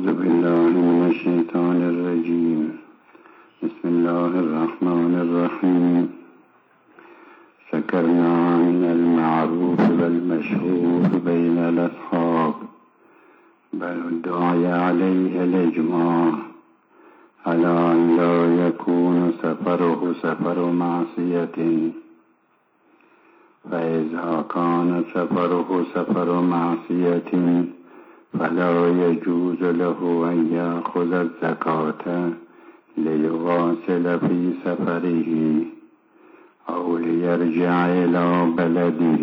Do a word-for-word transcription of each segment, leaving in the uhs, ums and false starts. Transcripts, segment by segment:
أعوذ بالله من الشيطان الرجيم. بسم الله الرحمن الرحيم. سكرنا من المعروف والمشهور بين الأصحاب، بل ادعي عليه الإجماع على أن لا يكون سفره سفر معصية، فإذا كان سفره سفر معصية فلا يجوز له أن يأخذ الزكاة ليواصل في سفره أو ليرجع إلى بلده،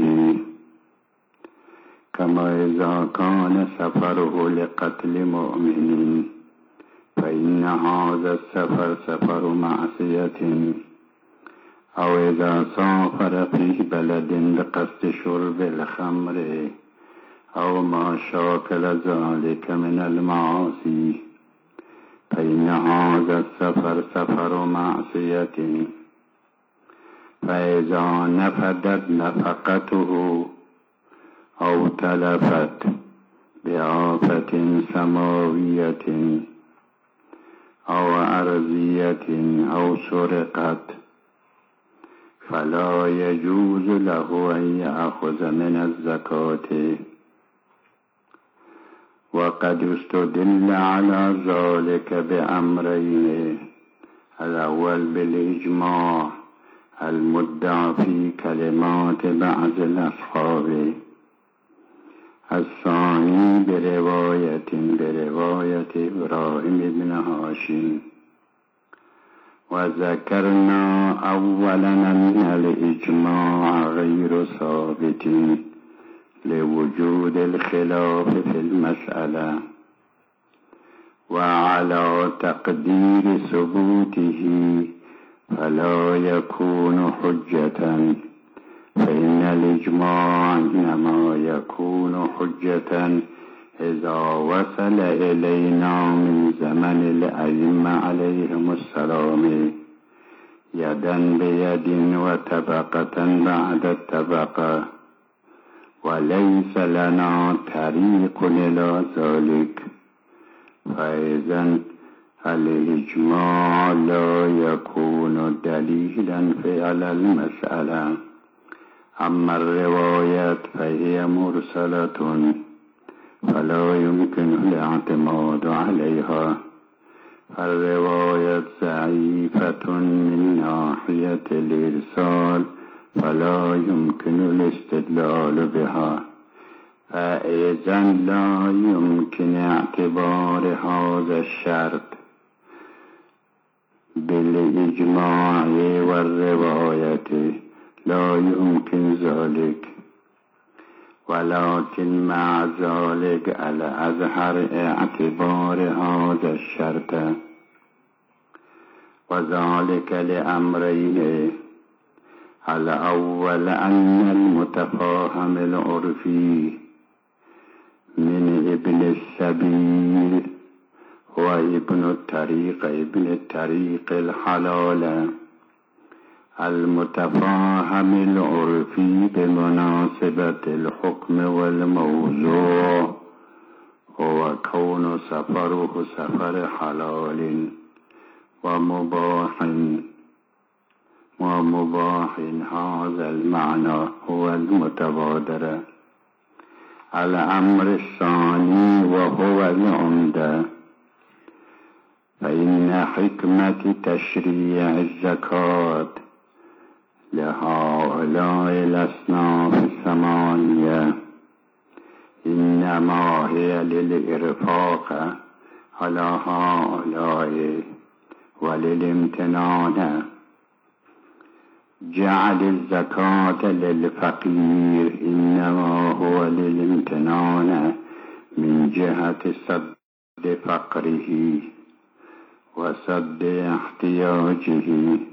كما إذا كان سفره لقتل مؤمن فإن هذا السفر سفر معصية، أو إذا سافر في بلد بقصد شرب الخمر أو ما شاكل ذلك من المعاصي فإن هذا السفر سفر معصية. فإذا نفدت نفقته أو تلفت بآفة سماوية أو أرضية أو سرقت فلا يجوز له أن يأخذ من الزكاة. وقد استدل على ذلك بأمرين: الأول بالإجماع المدعى في كلمات بعض الأصحاب، الثاني برواية برواية إبراهيم بن هاشم. وذكرنا أولا أن الإجماع غير ثابت لوجود الخلاف في المسألة، وعلى تقدير ثبوته فلا يكون حجة، فإن الإجماع إنما يكون حجة إذا وصل إلينا من زمن الأئمة عليهم السلام يدا بيد وطبقة بعد الطبقة، وليس لنا طريق إلى ذلك، فإذن الإجماع لا يكون دليلا على المسألة. أما الروايات فهي مرسلة فلا يمكن الاعتماد عليها، فالرواية ضعيفة من ناحية الإرسال فلا يمكن الاستدلال بها، فإذن لا يمكن اعتبار هذا الشرط بالإجماع والرواية، لا يمكن ذلك. ولكن مع ذلك الأظهر اعتبار هذا الشرط، وذلك لأمرين: الأول أن المتفاهم العرفي من ابن السبيل وابن الطريق ابن الطريق الحلال، المتفاهم العرفي بمناسبة الحكم والموضوع هو كون سفره سفر حلال ومباح، ومباح هذا المعنى هو المتبادر. الأمر الثاني وهو العمدة، فإن حكمة تشريع الزكاة لهؤلاء الأصناف الثمانية إنما هي للإرفاق على هؤلاء وللامتنان. جعل الزكاة للفقير إنما هو للامتنان من جهة سد فقره وسد احتياجه،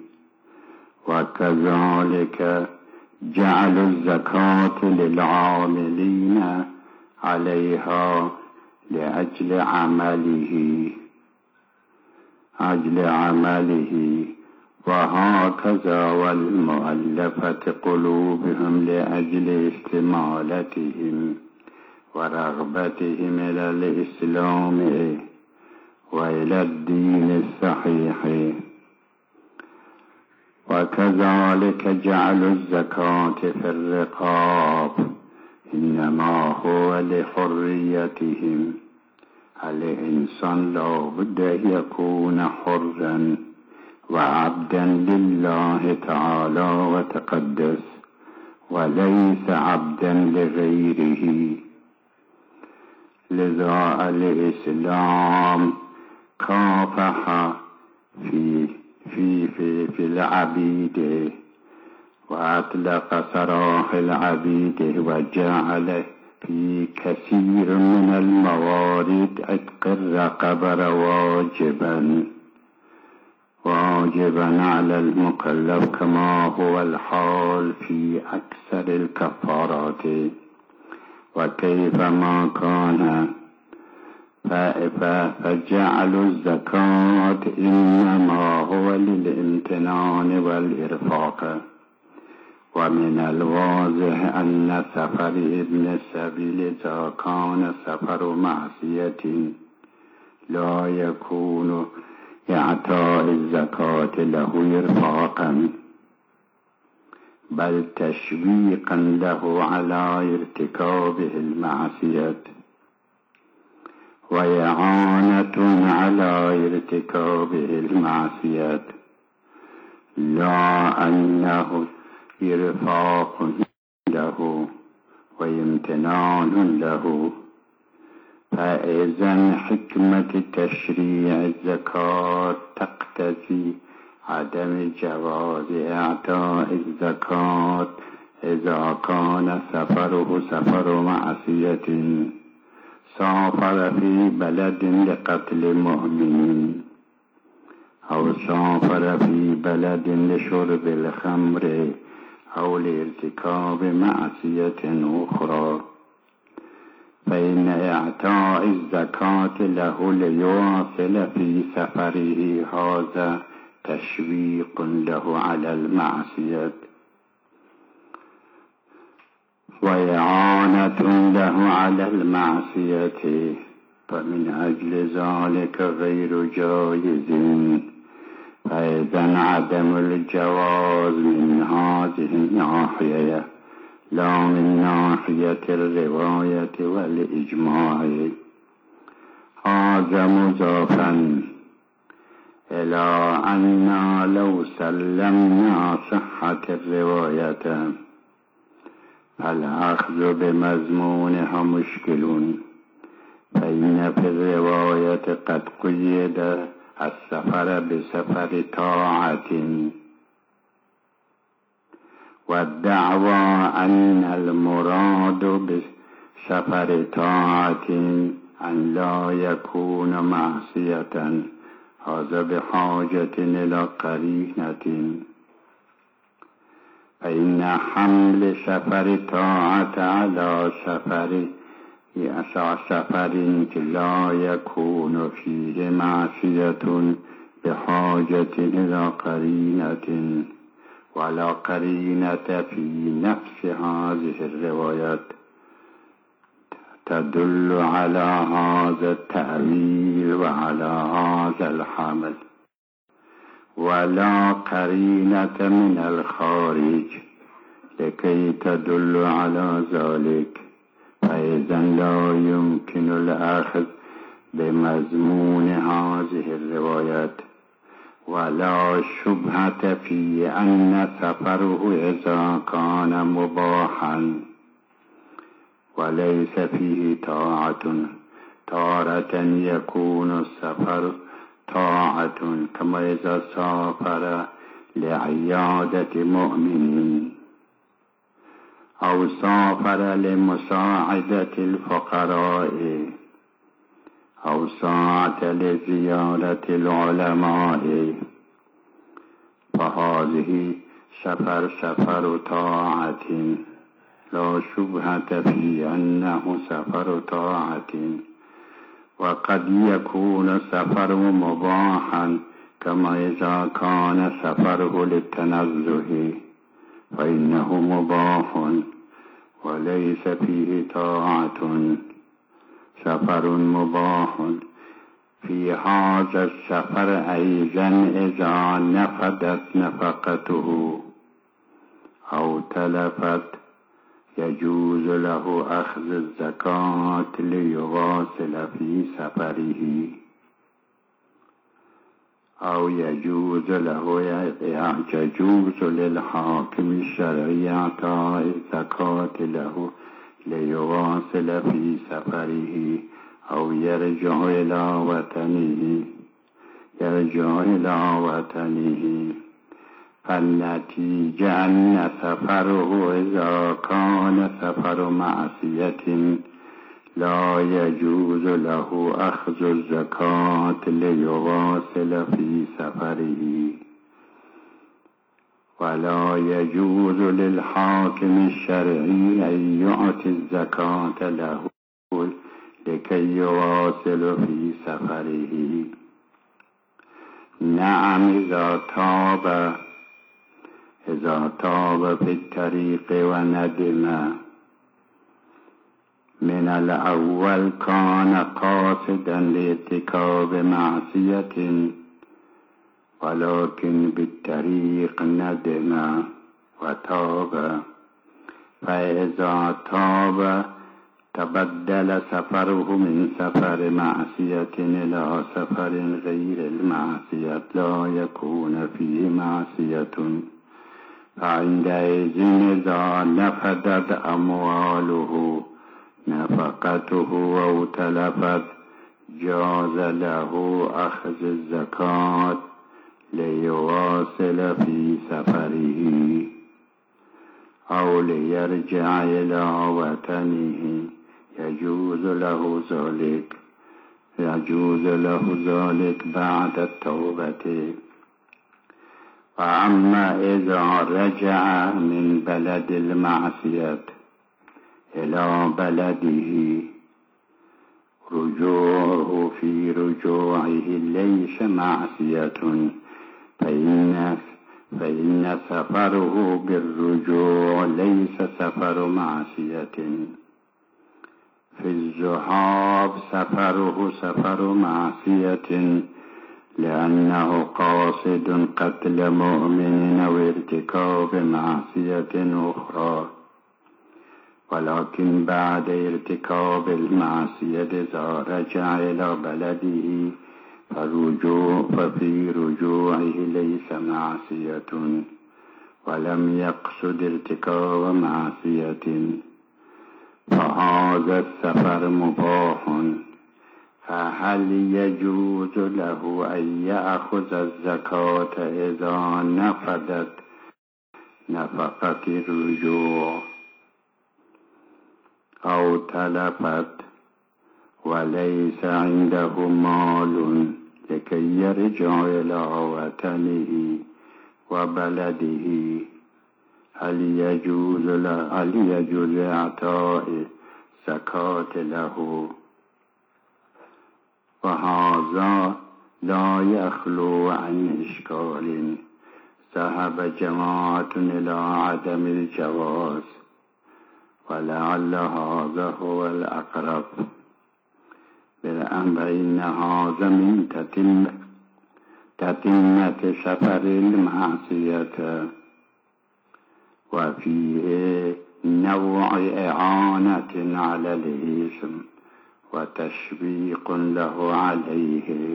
وكذلك جعل الزكاة للعاملين عليها لأجل عمله أجل عمله وهكذا والمؤلفة قلوبهم لأجل استمالتهم ورغبتهم إلى الإسلام وإلى الدين الصحيح. وكذلك جعل الزكاة في الرقاب إنما هو لحريتهم. الإنسان لا بد أن يكون حرا وعبدا لله تعالى وتقدس، وليس عبدا لغيره. لذا الإسلام كافح في في في في العبيد، وأطلق سراح العبيد، وجعل في كثير من الموارد عتق الرقبة واجبا واجبا على المكلف، كما هو الحال في أكثر الكفارات. وكيفما كان فجعل الزكاة إنما هو للامتنان والإرفاق. ومن الواضح أن سفر ابن السبيل إذا كان سفر معصية لا يكون إعطاء الزكاة له إرفاقا، بل تشويقا له على ارتكابه المعصية، وإعانة على ارتكابه المعصية، لا أنه إرفاق له وامتنان له. فإذن حكمة تشريع الزكاة تقتضي عدم جواز إعطاء الزكاة إذا كان سفره سفر معصية، سافر في بلد لقتل مؤمن، أو سافر في بلد لشرب الخمر أو لارتكاب معصية أخرى. فإن إعطاء الزكاة له ليواصل في سفره هذا تشويق له على المعصية، وإعانة له على المعصية، فمن أجل ذلك غير جائز. فإذن عدم الجواز من هذه الناحية لا من ناحية الرواية والإجماع. هذا مضافا إلى أننا لو سلمنا صحة الرواية فالأخذ بمضمونها مشكل، فإن في الرواية قد قيد السفر بسفر طاعة، والدعوى أن المراد بسفر طاعة أن لا يكون معصية، هذا بحاجة إلى قرينة. فإن حمل سفر طاعة على سفر سفر لا يكون فيه معصية بحاجة إلى قرينة، ولا قرينة في نفس هذه الروايات تدل على هذا التأويل وعلى هذا الحمل، ولا قرينة من الخارج لكي تدل على ذلك. فإذا لا يمكن الأخذ بمضمون هذه الروايات، ولا شبهة في أن سفره إذا كان مباحا وليس فيه طاعة، تارة يكون السفر طاعة، كما إذا سافر لعيادة مؤمنين، أو سافر لمساعدة الفقراء، أو ساعة لزيارة العلماء، فهذه سفر سفر طاعة لا شبهة في أنه سفر طاعة. وقد يكون سفر مباحا كما إذا كان سفره للتنزه فإنه مباح وليس فيه طاعة. سفر مباح في هذا السفر أيضا إذا نفدت نفقته أو تلفت يجوز له أخذ الزكاة ليواصل في سفره، أو يجوز له يجوز للحاكم الشرعي إعطاء الزكاة له ليواصل في سفره أو يرجع إلى وطنه يرجع إلى وطنه. فالنتيجة أن سفره إذا كان سفر معصية لا يجوز له أخذ الزكاة ليواصل في سفره، ولا يجوز للحاكم الشرعي أن يعطي الزكاة له لكي يواصل في سفره. نعم إذا تاب إذا تاب في الطريق وندم من الأول كان قاصدا لارتكاب معصية ولكن بالطريق ندم وتاب، فإذا تاب تبدل سفره من سفر معصية إلى سفر غير المعصية لا يكون فيه معصية، فعندئذ إذا نفدت أمواله نفقته أو تلفت جاز له أخذ الزكاة ليواصل في سفره أو ليرجع إلى وطنه يجوز له ذلك يجوز له ذلك بعد التوبة. وأما إذا رجع من بلد المعصية إلى بلده رجوعه في رجوعه ليس معصية، فإن فإن سفره بالرجوع ليس سفر معصية. في الذهاب سفره سفر معصية لأنه قاصد قتل مؤمن أو ارتكاب معصية أخرى، ولكن بعد ارتكاب المعصية إذا رجع إلى بلده فرجوع ففي رجوعه ليس معصية ولم يقصد ارتكاب معصية، فهذا السفر مباح. فهل يجوز له أن يأخذ الزكاة إذا نفدت نفقة الرجوع أو تلفت وليس عنده مال لكي يرجع إلى وطنه وبلده؟ هل يجوز له هل يجوز إعطاء زكاة له؟ وهذا لا يخلو عن إشكال. ذهب جماعة إلى عدم الجواز، ولعل هذا هو الأقرب، بالأمر إن هذا من تتمة تتمة سفر المعصية، وفيه نوع إعانة على الإثم وتشويق له عليه،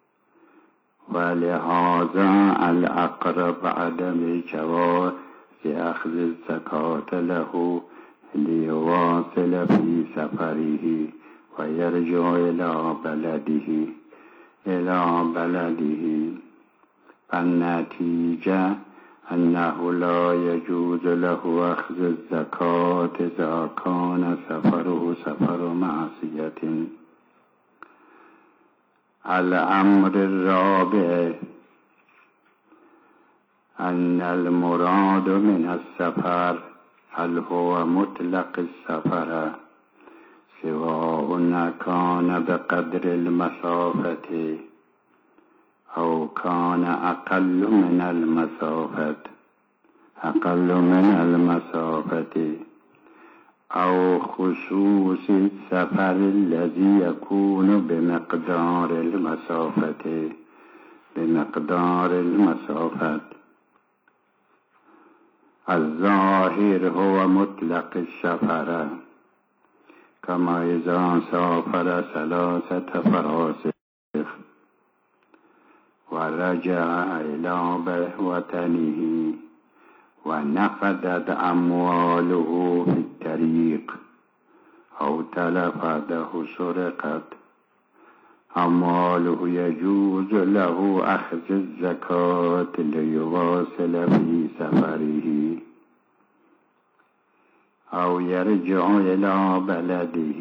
ولهذا الأقرب عدم جواز أخذ الزكاة له ليواصل في سفره ويرجع إلى بلده إلى بلده. فالنتيجة أنه لا يجوز له أخذ الزكاة إذا كان سفره سفر معصية. الأمر الرابع أن المراد من السفر هل هو مطلق السفر سواء كان بقدر المسافة أو كان أقل من المسافة أقل من المسافة أو خصوص السفر الذي يكون بمقدار المسافة بمقدار المسافة. الظاهر هو مطلق السفر، كما إذا سافر ثلاثة فراسخ ورجع إلى وطنه ونفدت أمواله في الطريق أو تلفت أو سرقت أمواله، يجوز له أخذ الزكاة ليواصل في سفره أو يرجع إلى بلده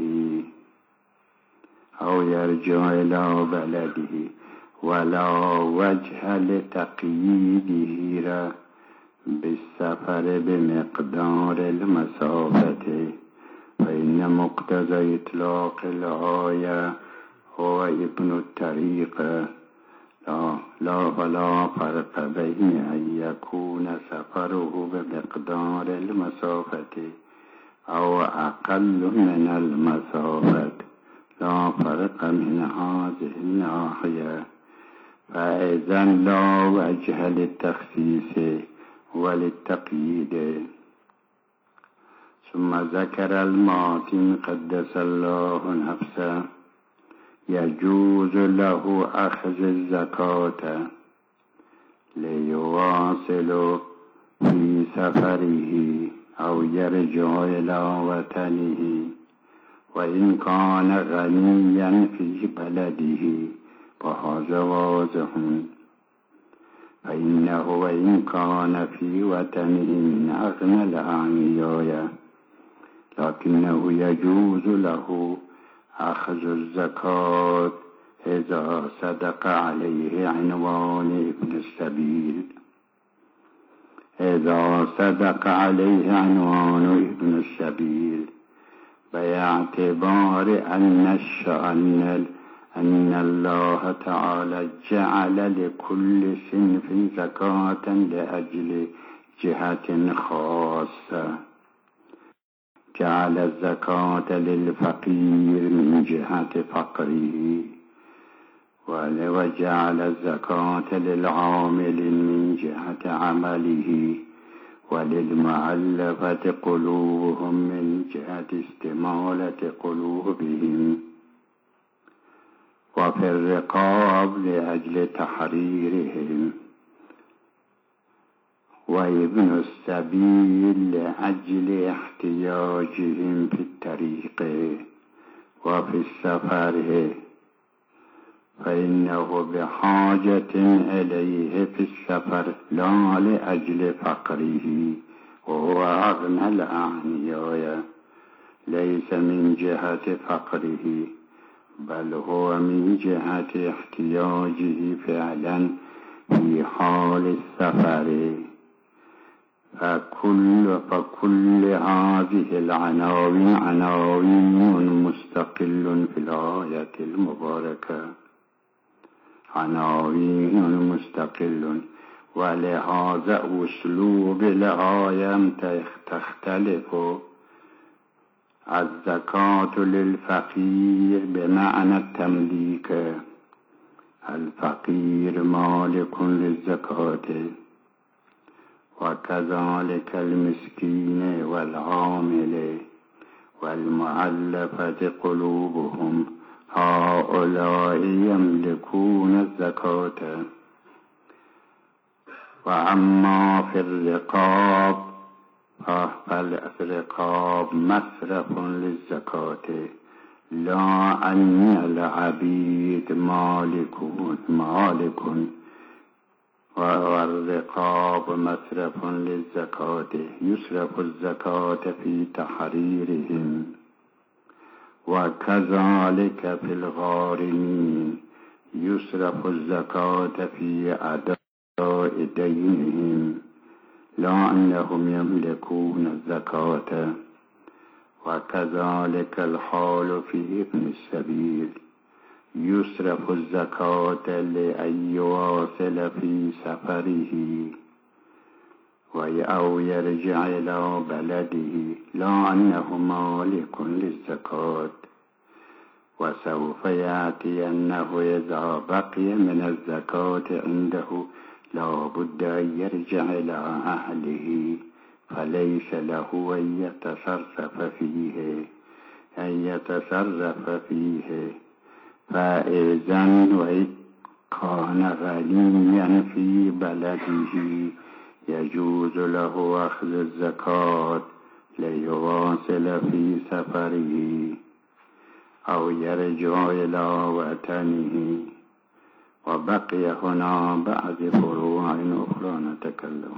أو يرجع إلى بلده ولا وجه لتقييده بالسفر بمقدار المسافة، فإن مقتضى إطلاق الآية هو ابن الطريق، لا لا فلا فرق بين أن يكون سفره بمقدار المسافة أو أقل من المسافة، لا فرق من هذه الناحية، فإذا لا وجه للتخصيص وللتقييد. ثم ذكر المعتم قدس الله نفسه يجوز له أخذ الزكاة ليواصل في سفره أو يرجع إلى وطنه، وإن كان غنيا في بلده فهذا واضح، فإنه وإن كان في وطنه من أغنى الأغنياء لكنه يجوز له أخذ الزكاة إذا صدق عليه عنوان ابن السبيل إذا صدق عليه عنوان ابن السبيل باعتبار أن الشأن أن الله تعالى جعل لكل صنف زكاة لأجل جهة خاصة، جعل الزكاة للفقير من جهة فقره، وجعل الزكاة للعامل من جهة عمله، وللمؤلفة قلوبهم من جهة استمالة قلوبهم، وفي الرقاب لأجل تحريرهم، وابن السبيل لأجل احتياجهم في الطريق وفي السفر، فإنه بحاجة إليه في السفر لا لأجل فقره، وهو أغنى الأغنياء، ليس من جهة فقره بل هو من جهة احتياجه فعلا في حال السفر. فكل, فكل هذه العناوين عناوين مستقل في الآية المباركة، عناوين مستقل، ولهذا أسلوب الآية تختلف. الزكاة للفقير بمعنى التمليك، الفقير مالك للزكاة، وكذلك المسكين والعامل والمؤلفة قلوبهم، هؤلاء يملكون الزكاة. وأما في الرقاب فالرقاب مصرف للزكاة، لا أن العبيد مالكون مالك، والرقاب مصرف للزكاة، يصرف الزكاة في تحريرهم، وكذلك في الغارمين يصرف الزكاة في أداء دينهم، لا أنهم يملكون الزكاة، وكذلك الحال في ابن السبيل، يصرف الزكاة لأن يواصل في سفره أو يرجع إلى بلده لا أنه مالك للزكاة. وسوف يأتي أنه إذا بقي من الزكاة عنده لا بد أن يرجع إلى أهله، فليس له أن يتصرف فيه أن يتصرف فيه فإذا وإن كان غنيا في بلده يجوز له أخذ الزكاة ليواصل في سفره أو يرجع إلى وطنه. وبقي هنا بعض فروع أخرى نتكلم